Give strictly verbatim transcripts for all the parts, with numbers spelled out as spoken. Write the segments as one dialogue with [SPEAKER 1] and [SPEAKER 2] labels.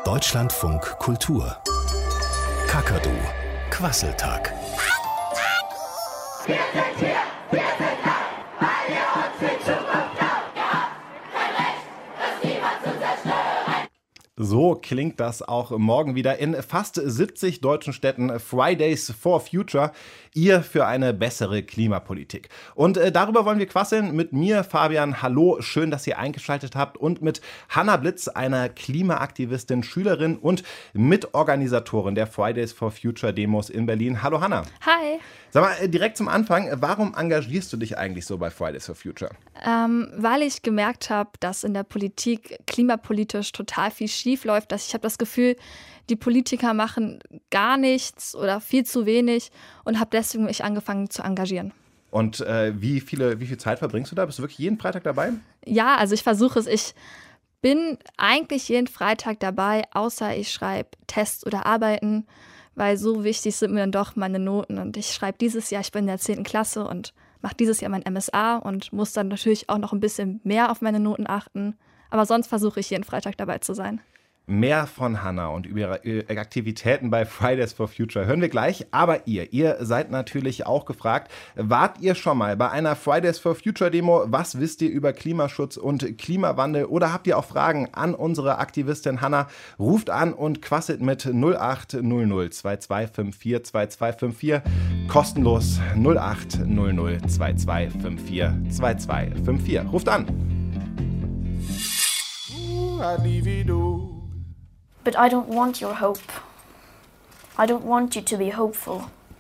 [SPEAKER 1] Deutschlandfunk Kultur. Kakadu. Quasseltag.
[SPEAKER 2] Wir sind hier, wir sind da, weil ihr uns die Zukunft glaubt. Wir haben kein Recht, das niemand zu zerstören.
[SPEAKER 3] So klingt das auch morgen wieder in fast siebzig deutschen Städten. Fridays for Future, ihr für eine bessere Klimapolitik. Und äh, darüber wollen wir quasseln mit mir, Fabian. Hallo, schön, dass ihr eingeschaltet habt. Und mit Hannah Blitz, einer Klimaaktivistin, Schülerin und Mitorganisatorin der Fridays for Future Demos in Berlin. Hallo Hannah.
[SPEAKER 4] Hi.
[SPEAKER 3] Sag mal, direkt zum Anfang, warum engagierst du dich eigentlich so bei Fridays for Future?
[SPEAKER 4] Ähm, weil ich gemerkt habe, dass in der Politik klimapolitisch total viel schief läuft. Dass ich habe das Gefühl, die Politiker machen gar nichts oder viel zu wenig und habe deswegen mich angefangen zu engagieren.
[SPEAKER 3] Und äh, wie viele, wie viel Zeit verbringst du da? Bist du wirklich jeden Freitag dabei?
[SPEAKER 4] Ja, also ich versuche es. Ich bin eigentlich jeden Freitag dabei, außer ich schreibe Tests oder Arbeiten, weil so wichtig sind mir dann doch meine Noten. Und ich schreibe dieses Jahr, ich bin in der zehnten Klasse und mache dieses Jahr mein M S A und muss dann natürlich auch noch ein bisschen mehr auf meine Noten achten. Aber sonst versuche ich jeden Freitag dabei zu sein.
[SPEAKER 3] Mehr von Hannah und über ihre Aktivitäten bei Fridays for Future hören wir gleich. Aber ihr, ihr seid natürlich auch gefragt, wart ihr schon mal bei einer Fridays for Future Demo? Was wisst ihr über Klimaschutz und Klimawandel? Oder habt ihr auch Fragen an unsere Aktivistin Hannah? Ruft an und quasselt mit null acht null null zwei zwei fünf vier zwei zwei fünf vier. Kostenlos null acht null null zwei zwei fünf vier zwei zwei fünf vier. Ruft an.
[SPEAKER 5] But I don't want your hope. I don't want you to be hopeful.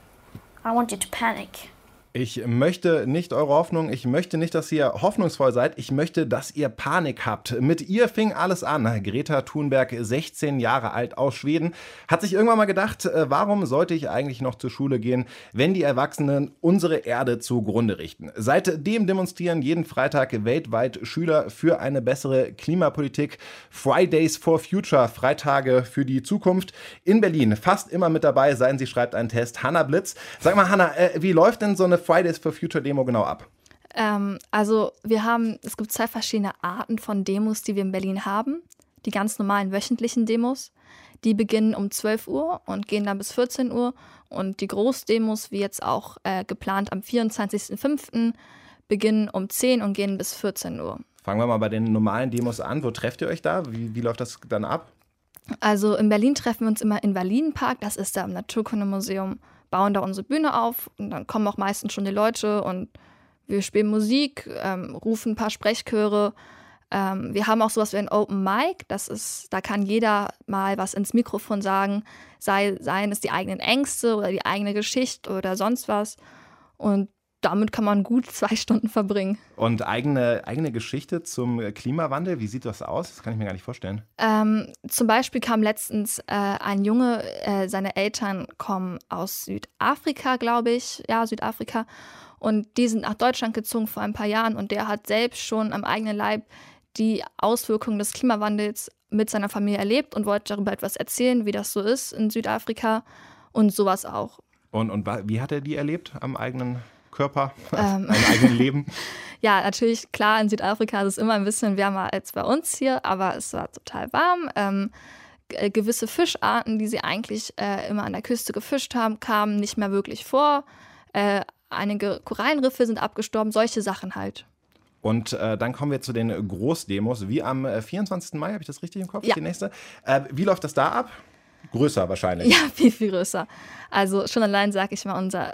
[SPEAKER 5] I want you to panic.
[SPEAKER 3] Ich möchte nicht eure Hoffnung, ich möchte nicht, dass ihr hoffnungsvoll seid, ich möchte, dass ihr Panik habt. Mit ihr fing alles an. Greta Thunberg, sechzehn Jahre alt aus Schweden, hat sich irgendwann mal gedacht, warum sollte ich eigentlich noch zur Schule gehen, wenn die Erwachsenen unsere Erde zugrunde richten. Seitdem demonstrieren jeden Freitag weltweit Schüler für eine bessere Klimapolitik. Fridays for Future, Freitage für die Zukunft in Berlin. Fast immer mit dabei sein, sie schreibt einen Test. Hannah Blitz. Sag mal, Hannah, äh, wie läuft denn so eine Fridays for Future Demo genau ab?
[SPEAKER 4] Ähm, also wir haben, es gibt zwei verschiedene Arten von Demos, die wir in Berlin haben. Die ganz normalen wöchentlichen Demos, die beginnen um zwölf Uhr und gehen dann bis vierzehn Uhr. Und die Großdemos, wie jetzt auch äh, geplant am vierundzwanzigsten fünften, beginnen um zehn und gehen bis vierzehn Uhr.
[SPEAKER 3] Fangen wir mal bei den normalen Demos an. Wo trefft ihr euch da? Wie, wie läuft das dann ab?
[SPEAKER 4] Also in Berlin treffen wir uns immer im Walidenpark, das ist da im Naturkundemuseum, bauen da unsere Bühne auf und dann kommen auch meistens schon die Leute und wir spielen Musik, ähm, rufen ein paar Sprechchöre. Ähm, wir haben auch sowas wie ein Open Mic, das ist, da kann jeder mal was ins Mikrofon sagen, sei, seien es die eigenen Ängste oder die eigene Geschichte oder sonst was. Und damit kann man gut zwei Stunden verbringen.
[SPEAKER 3] Und eigene, eigene Geschichte zum Klimawandel, wie sieht das aus? Das kann ich mir gar nicht vorstellen.
[SPEAKER 4] Ähm, zum Beispiel kam letztens äh, ein Junge, äh, seine Eltern kommen aus Südafrika, glaube ich, ja, Südafrika. Und die sind nach Deutschland gezogen vor ein paar Jahren und der hat selbst schon am eigenen Leib die Auswirkungen des Klimawandels mit seiner Familie erlebt und wollte darüber etwas erzählen, wie das so ist in Südafrika und sowas auch.
[SPEAKER 3] Und, und wie hat er die erlebt am eigenen Körper,
[SPEAKER 4] ähm.
[SPEAKER 3] am eigenen Leben?
[SPEAKER 4] Ja, natürlich, klar, in Südafrika ist es immer ein bisschen wärmer als bei uns hier, aber es war total warm. Ähm, g- gewisse Fischarten, die sie eigentlich äh, immer an der Küste gefischt haben, kamen nicht mehr wirklich vor. Äh, einige Korallenriffe sind abgestorben, solche Sachen halt.
[SPEAKER 3] Und äh, dann kommen wir zu den Großdemos, wie am äh, vierundzwanzigsten Mai, habe ich das richtig im Kopf?
[SPEAKER 4] Ja.
[SPEAKER 3] Die nächste. Äh, wie läuft das da ab? Größer wahrscheinlich.
[SPEAKER 4] Ja, viel, viel größer. Also schon allein, sage ich mal, unser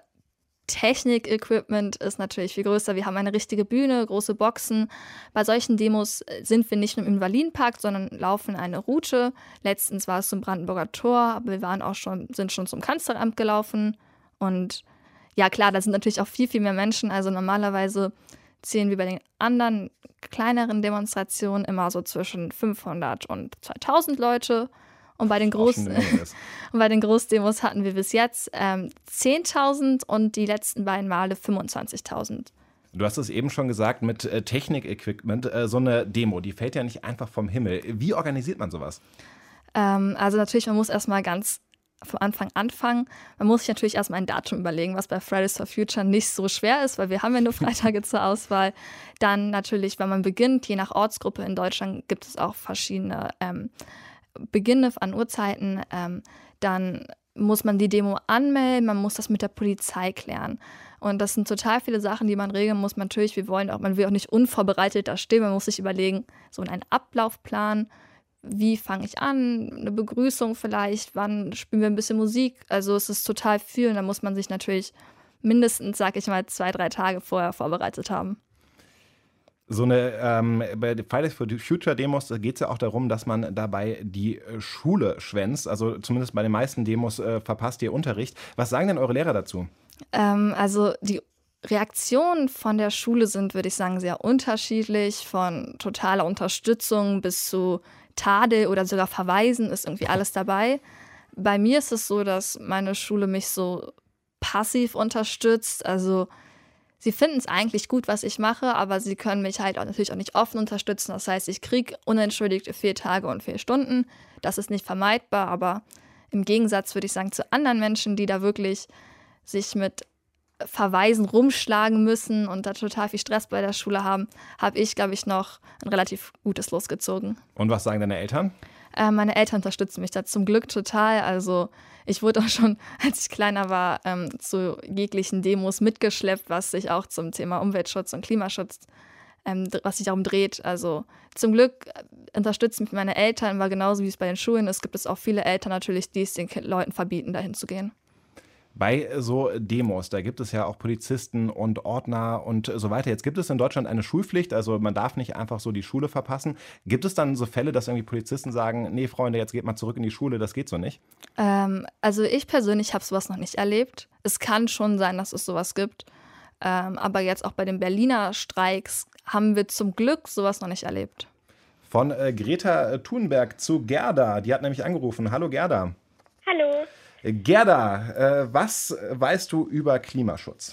[SPEAKER 4] Technik-Equipment ist natürlich viel größer. Wir haben eine richtige Bühne, große Boxen. Bei solchen Demos sind wir nicht nur im Invalidenpark, sondern laufen eine Route. Letztens war es zum Brandenburger Tor, aber wir waren auch schon, sind schon zum Kanzleramt gelaufen. Und ja, klar, da sind natürlich auch viel, viel mehr Menschen. Also normalerweise zählen wir bei den anderen kleineren Demonstrationen immer so zwischen fünfhundert und zweitausend Leute. Und bei den, Groß- und bei den Großdemos hatten wir bis jetzt ähm, zehntausend und die letzten beiden Male fünfundzwanzigtausend.
[SPEAKER 3] Du hast es eben schon gesagt, mit äh, Technik-Equipment, äh, so eine Demo, die fällt ja nicht einfach vom Himmel. Wie organisiert man sowas?
[SPEAKER 4] Ähm, also natürlich, man muss erstmal ganz vom Anfang anfangen. Man muss sich natürlich erstmal ein Datum überlegen, was bei Fridays for Future nicht so schwer ist, weil wir haben ja nur Freitage zur Auswahl. Dann natürlich, wenn man beginnt, je nach Ortsgruppe in Deutschland gibt es auch verschiedene ähm, beginne an Uhrzeiten, ähm, dann muss man die Demo anmelden, man muss das mit der Polizei klären. Und das sind total viele Sachen, die man regeln muss. Natürlich, wir wollen auch, man will auch nicht unvorbereitet da stehen. Man muss sich überlegen, so einen Ablaufplan, wie fange ich an, eine Begrüßung vielleicht, wann spielen wir ein bisschen Musik. Also es ist total viel und da muss man sich natürlich mindestens, sag ich mal, zwei, drei Tage vorher vorbereitet haben.
[SPEAKER 3] So eine, ähm, bei Fridays for Future Demos geht es ja auch darum, dass man dabei die äh, Schule schwänzt. Also zumindest bei den meisten Demos äh, verpasst ihr Unterricht. Was sagen denn eure Lehrer dazu?
[SPEAKER 4] Ähm, also die Reaktionen von der Schule sind, würde ich sagen, sehr unterschiedlich. Von totaler Unterstützung bis zu Tadel oder sogar Verweisen ist irgendwie alles dabei. Bei mir ist es so, dass meine Schule mich so passiv unterstützt. Also sie finden es eigentlich gut, was ich mache, aber sie können mich halt auch natürlich auch nicht offen unterstützen. Das heißt, ich kriege unentschuldigte Fehltage und Fehlstunden. Das ist nicht vermeidbar, aber im Gegensatz würde ich sagen zu anderen Menschen, die da wirklich sich mit Verweisen rumschlagen müssen und da total viel Stress bei der Schule haben, habe ich, glaube ich, noch ein relativ gutes losgezogen.
[SPEAKER 3] Und was sagen deine Eltern?
[SPEAKER 4] Äh, meine Eltern unterstützen mich da zum Glück total. Also ich wurde auch schon, als ich kleiner war, ähm, zu jeglichen Demos mitgeschleppt, was sich auch zum Thema Umweltschutz und Klimaschutz, ähm, was sich darum dreht. Also zum Glück unterstützen mich meine Eltern, weil genauso wie es bei den Schulen ist, gibt es auch viele Eltern natürlich, die es den Leuten verbieten, dahin zu gehen.
[SPEAKER 3] Bei so Demos, da gibt es ja auch Polizisten und Ordner und so weiter. Jetzt gibt es in Deutschland eine Schulpflicht, also man darf nicht einfach so die Schule verpassen. Gibt es dann so Fälle, dass irgendwie Polizisten sagen, nee Freunde, jetzt geht mal zurück in die Schule, das geht so nicht?
[SPEAKER 4] Ähm, also ich persönlich habe sowas noch nicht erlebt. Es kann schon sein, dass es sowas gibt. Ähm, aber jetzt auch bei den Berliner Streiks haben wir zum Glück sowas noch nicht erlebt.
[SPEAKER 3] Von äh, Greta Thunberg zu Gerda, die hat nämlich angerufen. Hallo Gerda.
[SPEAKER 6] Hallo.
[SPEAKER 3] Gerda, äh, was weißt du über Klimaschutz?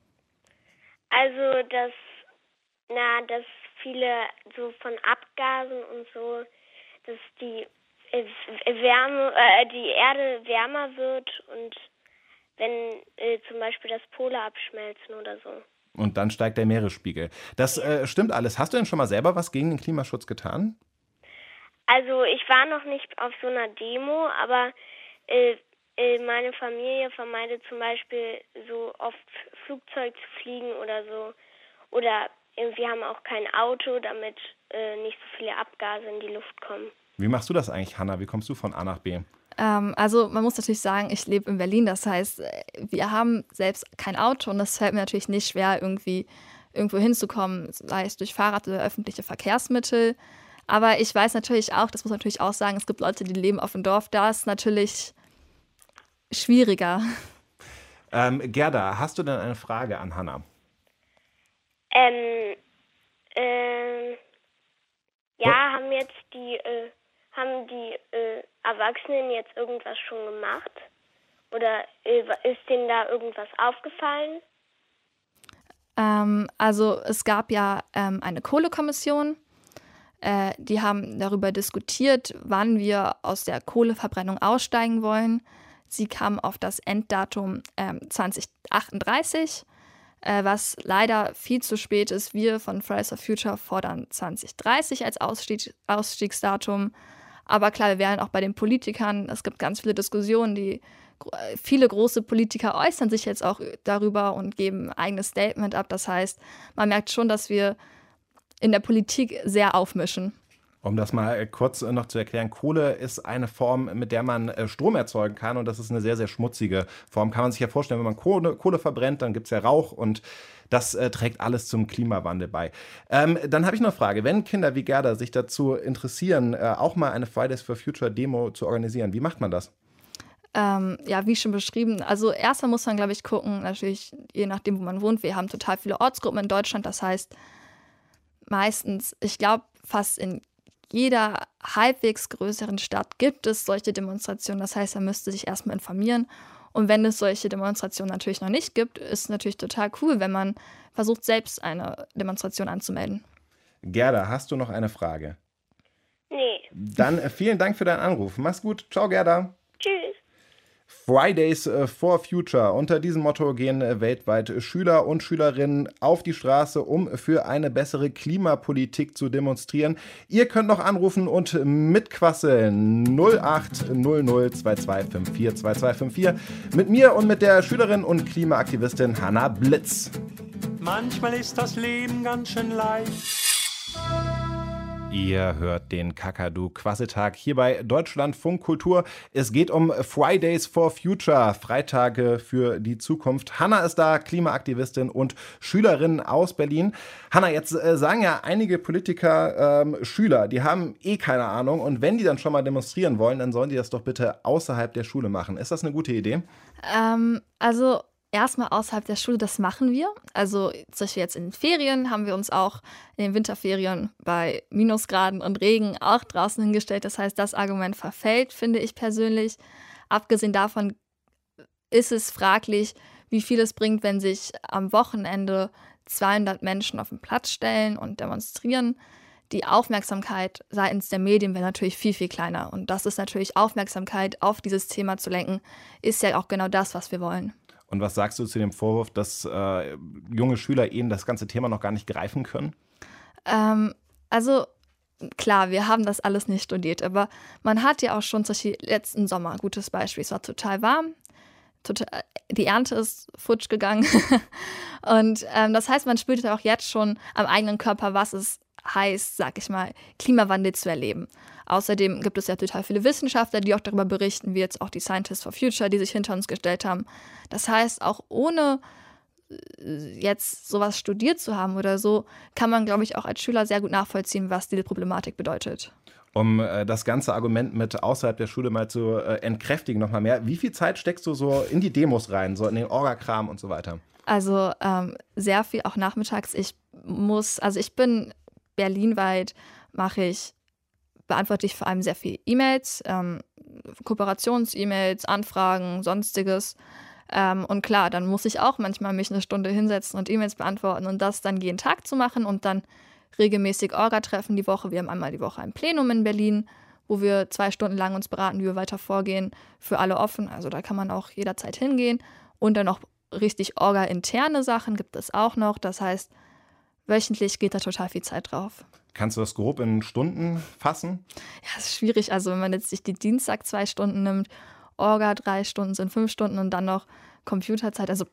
[SPEAKER 6] Also, dass, na, dass viele so von Abgasen und so, dass die äh, Wärme, äh, die Erde wärmer wird und wenn äh, zum Beispiel das Pole abschmelzen oder so.
[SPEAKER 3] Und dann steigt der Meeresspiegel. Das äh, stimmt alles. Hast du denn schon mal selber was gegen den Klimaschutz getan?
[SPEAKER 6] Also, ich war noch nicht auf so einer Demo, aber äh, meine Familie vermeidet zum Beispiel so oft Flugzeug zu fliegen oder so. Oder wir haben auch kein Auto, damit äh, nicht so viele Abgase in die Luft kommen.
[SPEAKER 3] Wie machst du das eigentlich, Hanna? Wie kommst du von A nach B?
[SPEAKER 4] Ähm, also man muss natürlich sagen, ich lebe in Berlin. Das heißt, wir haben selbst kein Auto und das fällt mir natürlich nicht schwer, irgendwie irgendwo hinzukommen, sei es durch Fahrrad oder öffentliche Verkehrsmittel. Aber ich weiß natürlich auch, das muss man natürlich auch sagen, es gibt Leute, die leben auf dem Dorf. Da ist natürlich schwieriger.
[SPEAKER 3] Ähm, Gerda, hast du denn eine Frage an Hanna?
[SPEAKER 6] Ähm, ähm, ja, oh. haben jetzt die, äh, haben die äh, Erwachsenen jetzt irgendwas schon gemacht? Oder äh, ist denen da irgendwas aufgefallen?
[SPEAKER 4] Ähm, also es gab ja ähm, eine Kohlekommission. Äh, die haben darüber diskutiert, wann wir aus der Kohleverbrennung aussteigen wollen. Sie kam auf das Enddatum ähm, zwanzig achtunddreißig, äh, was leider viel zu spät ist. Wir von Fridays for Future fordern zwanzig dreißig als Ausstieg, Ausstiegsdatum. Aber klar, wir wären auch bei den Politikern. Es gibt ganz viele Diskussionen, die viele große Politiker äußern sich jetzt auch darüber und geben ein eigenes Statement ab. Das heißt, man merkt schon, dass wir in der Politik sehr aufmischen.
[SPEAKER 3] Um das mal kurz noch zu erklären, Kohle ist eine Form, mit der man Strom erzeugen kann und das ist eine sehr, sehr schmutzige Form. Kann man sich ja vorstellen, wenn man Kohle, Kohle verbrennt, dann gibt es ja Rauch und das äh, trägt alles zum Klimawandel bei. Ähm, dann habe ich noch eine Frage. Wenn Kinder wie Gerda sich dazu interessieren, äh, auch mal eine Fridays for Future Demo zu organisieren, wie macht man das?
[SPEAKER 4] Ähm, ja, wie schon beschrieben, also erstmal muss man, glaube ich, gucken, natürlich je nachdem, wo man wohnt. Wir haben total viele Ortsgruppen in Deutschland, das heißt meistens, ich glaube, fast in jeder halbwegs größeren Stadt gibt es solche Demonstrationen. Das heißt, man müsste sich erstmal informieren. Und wenn es solche Demonstrationen natürlich noch nicht gibt, ist es natürlich total cool, wenn man versucht, selbst eine Demonstration anzumelden.
[SPEAKER 3] Gerda, hast du noch eine Frage?
[SPEAKER 6] Nee.
[SPEAKER 3] Dann äh, vielen Dank für deinen Anruf. Mach's gut. Ciao, Gerda.
[SPEAKER 6] Tschüss.
[SPEAKER 3] Fridays for Future. Unter diesem Motto gehen weltweit Schüler und Schülerinnen auf die Straße, um für eine bessere Klimapolitik zu demonstrieren. Ihr könnt noch anrufen und mitquasseln. null acht null null zwei zwei fünf vier zwei zwei fünf vier mit mir und mit der Schülerin und Klimaaktivistin Hannah Blitz.
[SPEAKER 7] Manchmal ist das Leben ganz schön leicht.
[SPEAKER 3] Ihr hört den Kakadu-Quasseltag hier bei Deutschlandfunk Kultur. Es geht um Fridays for Future, Freitage für die Zukunft. Hannah ist da, Klimaaktivistin und Schülerin aus Berlin. Hannah, jetzt äh, sagen ja einige Politiker, ähm, Schüler, die haben eh keine Ahnung. Und wenn die dann schon mal demonstrieren wollen, dann sollen die das doch bitte außerhalb der Schule machen. Ist das eine gute Idee?
[SPEAKER 4] Ähm, also... Erstmal außerhalb der Schule, das machen wir. Also zum Beispiel jetzt in den Ferien haben wir uns auch in den Winterferien bei Minusgraden und Regen auch draußen hingestellt. Das heißt, das Argument verfällt, finde ich persönlich. Abgesehen davon ist es fraglich, wie viel es bringt, wenn sich am Wochenende zweihundert Menschen auf den Platz stellen und demonstrieren. Die Aufmerksamkeit seitens der Medien wäre natürlich viel, viel kleiner. Und das ist natürlich Aufmerksamkeit auf dieses Thema zu lenken, ist ja auch genau das, was wir wollen.
[SPEAKER 3] Und was sagst du zu dem Vorwurf, dass äh, junge Schüler eben das ganze Thema noch gar nicht greifen können?
[SPEAKER 4] Ähm, also klar, wir haben das alles nicht studiert, aber man hat ja auch schon zum Beispiel letzten Sommer, gutes Beispiel, es war total warm, total, die Ernte ist futsch gegangen und ähm, das heißt, man spürt ja auch jetzt schon am eigenen Körper, was es heißt, sag ich mal, Klimawandel zu erleben. Außerdem gibt es ja total viele Wissenschaftler, die auch darüber berichten, wie jetzt auch die Scientists for Future, die sich hinter uns gestellt haben. Das heißt, auch ohne jetzt sowas studiert zu haben oder so, kann man, glaube ich, auch als Schüler sehr gut nachvollziehen, was diese Problematik bedeutet.
[SPEAKER 3] Um äh, das ganze Argument mit außerhalb der Schule mal zu äh, entkräftigen, nochmal mehr. Wie viel Zeit steckst du so in die Demos rein, so in den Orga-Kram und so weiter?
[SPEAKER 4] Also ähm, sehr viel, auch nachmittags. Ich muss, also ich bin berlinweit, mache ich beantworte ich vor allem sehr viel E-Mails, ähm, Kooperations-E-Mails, Anfragen, sonstiges. Ähm, und klar, dann muss ich auch manchmal mich eine Stunde hinsetzen und E-Mails beantworten und das dann jeden Tag zu machen und dann regelmäßig Orga-Treffen die Woche. Wir haben einmal die Woche ein Plenum in Berlin, wo wir zwei Stunden lang uns beraten, wie wir weiter vorgehen, für alle offen. Also da kann man auch jederzeit hingehen. Und dann noch richtig Orga-interne Sachen gibt es auch noch. Das heißt, wöchentlich geht da total viel Zeit drauf.
[SPEAKER 3] Kannst du das grob in Stunden fassen?
[SPEAKER 4] Ja, das ist schwierig. Also wenn man jetzt sich die Dienstag zwei Stunden nimmt, Orga drei Stunden sind fünf Stunden und dann noch Computerzeit, also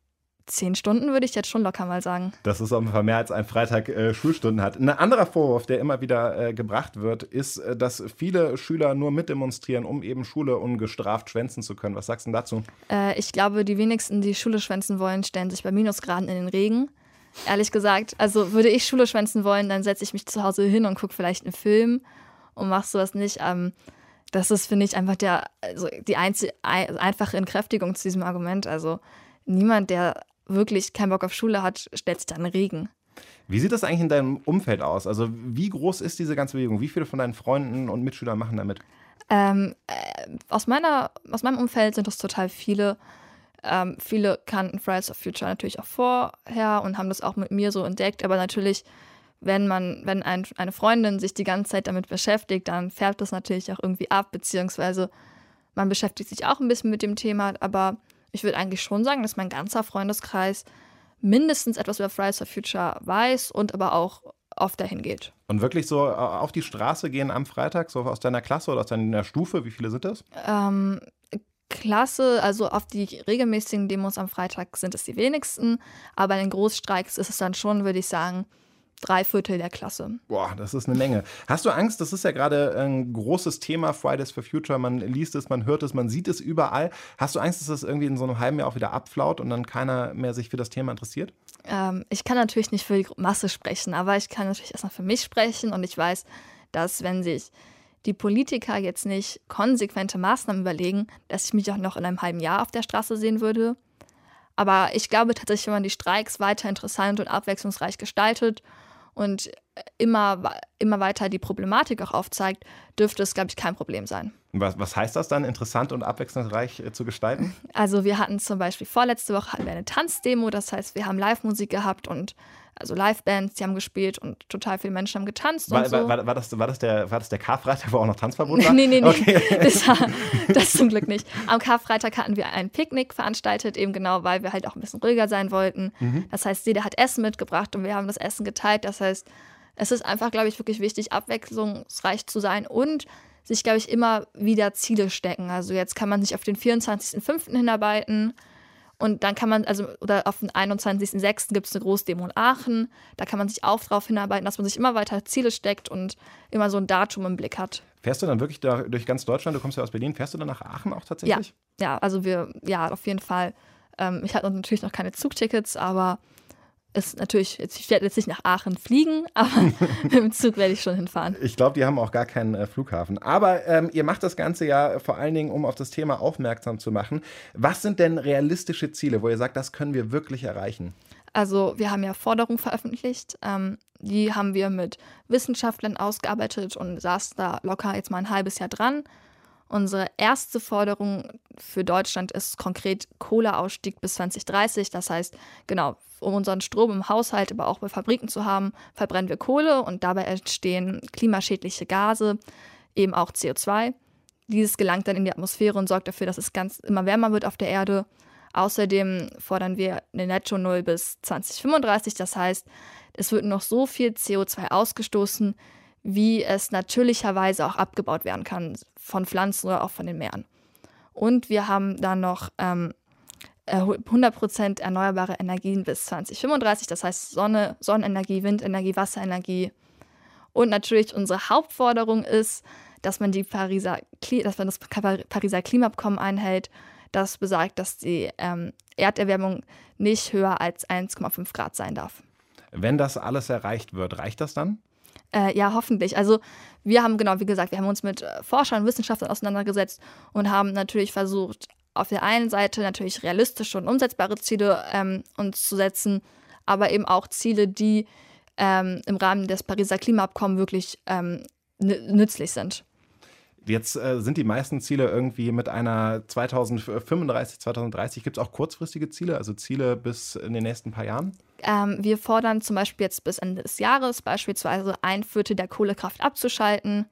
[SPEAKER 4] zehn Stunden würde ich jetzt schon locker mal sagen.
[SPEAKER 3] Das ist auf jeden Fall mehr als ein Freitag äh, Schulstunden hat. Ein anderer Vorwurf, der immer wieder äh, gebracht wird, ist, äh, dass viele Schüler nur mitdemonstrieren, um eben Schule ungestraft schwänzen zu können. Was sagst du dazu?
[SPEAKER 4] Äh, ich glaube, die wenigsten, die Schule schwänzen wollen, stellen sich bei Minusgraden in den Regen. Ehrlich gesagt, also würde ich Schule schwänzen wollen, dann setze ich mich zu Hause hin und gucke vielleicht einen Film und mache sowas nicht. Ähm, das ist, finde ich, einfach der, also die einzige, einfache Entkräftigung zu diesem Argument. Also niemand, der wirklich keinen Bock auf Schule hat, stellt sich da in den Regen.
[SPEAKER 3] Wie sieht das eigentlich in deinem Umfeld aus? Also wie groß ist diese ganze Bewegung? Wie viele von deinen Freunden und Mitschülern machen damit?
[SPEAKER 4] Ähm, äh, aus, meiner, aus meinem Umfeld sind das total viele. Ähm, viele kannten Fridays for Future natürlich auch vorher und haben das auch mit mir so entdeckt. Aber natürlich, wenn man, wenn ein, eine Freundin sich die ganze Zeit damit beschäftigt, dann färbt das natürlich auch irgendwie ab, beziehungsweise man beschäftigt sich auch ein bisschen mit dem Thema. Aber ich würde eigentlich schon sagen, dass mein ganzer Freundeskreis mindestens etwas über Fridays for Future weiß und aber auch oft dahin geht.
[SPEAKER 3] Und wirklich so auf die Straße gehen am Freitag, so aus deiner Klasse oder aus deiner Stufe? Wie viele sind das?
[SPEAKER 4] Ähm, Klasse, also auf die regelmäßigen Demos am Freitag sind es die wenigsten, aber in den Großstreiks ist es dann schon, würde ich sagen, drei Viertel der Klasse.
[SPEAKER 3] Boah, das ist eine Menge. Hast du Angst? Das ist ja gerade ein großes Thema, Fridays for Future. Man liest es, man hört es, man sieht es überall. Hast du Angst, dass das irgendwie in so einem halben Jahr auch wieder abflaut und dann keiner mehr sich für das Thema interessiert?
[SPEAKER 4] Ähm, ich kann natürlich nicht für die Masse sprechen, aber ich kann natürlich erstmal für mich sprechen und ich weiß, dass wenn sich die Politiker jetzt nicht konsequente Maßnahmen überlegen, dass ich mich auch noch in einem halben Jahr auf der Straße sehen würde. Aber ich glaube tatsächlich, wenn man die Streiks weiter interessant und abwechslungsreich gestaltet und immer, immer weiter die Problematik auch aufzeigt, dürfte es, glaube ich, kein Problem sein.
[SPEAKER 3] Was, was heißt das dann, interessant und abwechslungsreich äh, zu gestalten?
[SPEAKER 4] Also wir hatten zum Beispiel vorletzte Woche hatten wir eine Tanzdemo, das heißt, wir haben Live-Musik gehabt und also Live-Bands, die haben gespielt und total viele Menschen haben getanzt
[SPEAKER 3] War,
[SPEAKER 4] und so.
[SPEAKER 3] war, war, das, war, das der, war das der Karfreitag, wo auch noch Tanzverbot war?
[SPEAKER 4] nee, nee, nee,
[SPEAKER 3] okay.
[SPEAKER 4] das, war, das zum Glück nicht. Am Karfreitag hatten wir ein Picknick veranstaltet, eben genau, weil wir halt auch ein bisschen ruhiger sein wollten. Mhm. Das heißt, jeder hat Essen mitgebracht und wir haben das Essen geteilt. Das heißt, es ist einfach, glaube ich, wirklich wichtig, abwechslungsreich zu sein und sich, glaube ich, immer wieder Ziele stecken. Also jetzt kann man sich auf den vierundzwanzigsten fünften hinarbeiten und dann kann man, also oder auf den einundzwanzigsten sechsten gibt es eine Großdemo in Aachen. Da kann man sich auch darauf hinarbeiten, dass man sich immer weiter Ziele steckt und immer so ein Datum im Blick hat.
[SPEAKER 3] Fährst du dann wirklich da durch ganz Deutschland, du kommst ja aus Berlin, fährst du dann nach Aachen auch tatsächlich?
[SPEAKER 4] Ja, ja, also wir, ja, auf jeden Fall. Ähm, ich hatte natürlich noch keine Zugtickets, aber ist natürlich, ich werde jetzt nicht nach Aachen fliegen, aber mit dem Zug werde ich schon hinfahren.
[SPEAKER 3] Ich glaube, die haben auch gar keinen äh, Flughafen. Aber ähm, ihr macht das Ganze ja vor allen Dingen, um auf das Thema aufmerksam zu machen. Was sind denn realistische Ziele, wo ihr sagt, das können wir wirklich erreichen?
[SPEAKER 4] Also wir haben ja Forderungen veröffentlicht, ähm, die haben wir mit Wissenschaftlern ausgearbeitet und saßen da locker jetzt mal ein halbes Jahr dran. Unsere erste Forderung für Deutschland ist konkret Kohleausstieg bis zwanzig dreißig. Das heißt, genau, um unseren Strom im Haushalt, aber auch bei Fabriken zu haben, verbrennen wir Kohle und dabei entstehen klimaschädliche Gase, eben auch C O zwei. Dieses gelangt dann in die Atmosphäre und sorgt dafür, dass es ganz immer wärmer wird auf der Erde. Außerdem fordern wir eine Netto-Null bis zwanzig fünfunddreißig. Das heißt, es wird noch so viel C O zwei ausgestoßen, wie es natürlicherweise auch abgebaut werden kann, von Pflanzen oder auch von den Meeren. Und wir haben dann noch ähm, hundert Prozent erneuerbare Energien bis zwanzig fünfunddreißig, das heißt Sonne, Sonnenenergie, Windenergie, Wasserenergie. Und natürlich unsere Hauptforderung ist, dass man, die Pariser, dass man das Pariser Klimaabkommen einhält, das besagt, dass die ähm, Erderwärmung nicht höher als eins Komma fünf Grad sein darf.
[SPEAKER 3] Wenn das alles erreicht wird, reicht das dann?
[SPEAKER 4] Äh, ja, hoffentlich. Also wir haben, genau wie gesagt, wir haben uns mit äh, Forschern und Wissenschaftlern auseinandergesetzt und haben natürlich versucht, auf der einen Seite natürlich realistische und umsetzbare Ziele ähm, uns zu setzen, aber eben auch Ziele, die ähm, im Rahmen des Pariser Klimaabkommens wirklich ähm, nützlich sind.
[SPEAKER 3] Jetzt äh, sind die meisten Ziele irgendwie mit einer zweitausendfünfunddreißig, zweitausenddreißig. Gibt es auch kurzfristige Ziele, also Ziele bis in den nächsten paar Jahren?
[SPEAKER 4] Ähm, wir fordern zum Beispiel jetzt bis Ende des Jahres beispielsweise ein Viertel der Kohlekraft abzuschalten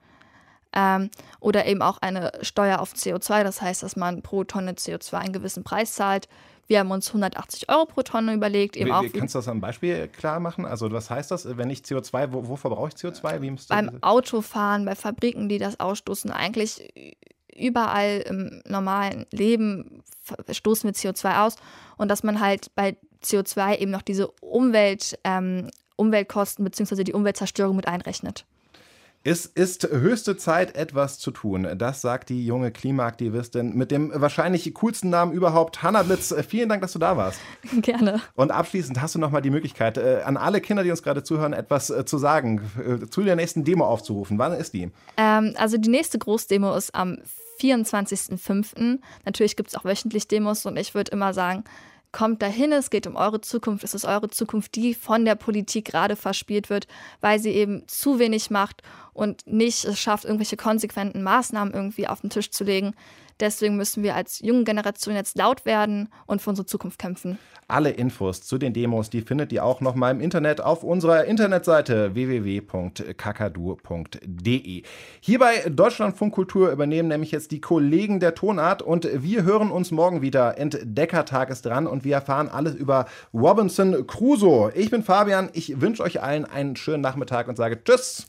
[SPEAKER 4] ähm, oder eben auch eine Steuer auf C O zwei. Das heißt, dass man pro Tonne C O zwei einen gewissen Preis zahlt. Wir haben uns hundertachtzig Euro pro Tonne überlegt. Eben
[SPEAKER 3] wie,
[SPEAKER 4] auch,
[SPEAKER 3] wie, kannst du das am Beispiel klar machen? Also was heißt das, wenn ich C O zwei, wo, wo verbrauche ich C O zwei? Wie
[SPEAKER 4] beim Autofahren, bei Fabriken, die das ausstoßen, eigentlich überall im normalen Leben stoßen wir C O zwei aus. Und dass man halt bei C O zwei eben noch diese Umwelt, ähm, Umweltkosten bzw. die Umweltzerstörung mit einrechnet.
[SPEAKER 3] Es ist höchste Zeit, etwas zu tun. Das sagt die junge Klimaaktivistin mit dem wahrscheinlich coolsten Namen überhaupt, Hannah Blitz. Vielen Dank, dass du da warst.
[SPEAKER 4] Gerne.
[SPEAKER 3] Und abschließend hast du noch mal die Möglichkeit, äh, an alle Kinder, die uns gerade zuhören, etwas äh, zu sagen, äh, zu der nächsten Demo aufzurufen. Wann ist die?
[SPEAKER 4] Ähm, also die nächste Großdemo ist am vierundzwanzigsten fünften Natürlich gibt es auch wöchentlich Demos und ich würde immer sagen, kommt dahin, es geht um eure Zukunft, es ist eure Zukunft, die von der Politik gerade verspielt wird, weil sie eben zu wenig macht und nicht es schafft, irgendwelche konsequenten Maßnahmen irgendwie auf den Tisch zu legen. Deswegen müssen wir als junge Generation jetzt laut werden und für unsere Zukunft kämpfen.
[SPEAKER 3] Alle Infos zu den Demos, die findet ihr auch noch mal im Internet auf unserer Internetseite w w w punkt kakadu punkt d e. Hier bei Deutschlandfunk Kultur übernehmen nämlich jetzt die Kollegen der Tonart und wir hören uns morgen wieder. Entdeckertag ist dran und wir erfahren alles über Robinson Crusoe. Ich bin Fabian, ich wünsche euch allen einen schönen Nachmittag und sage Tschüss.